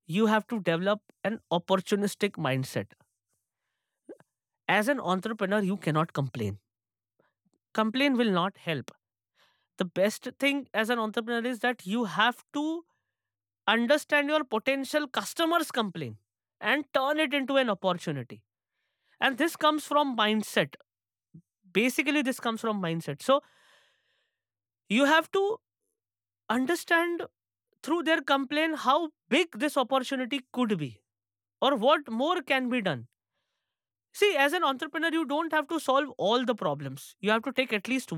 you have to develop an opportunistic mindset. As an entrepreneur, you cannot complain. Complain will not help. The best thing as an entrepreneur is that you have to understand your potential customers' complaint and turn it into an opportunity. And this comes from mindset. Basically, this comes from mindset. So you have to understand through their complaint how big this opportunity could be or what more can be done. See, as an entrepreneur, you don't have to solve all the problems. You have to take at least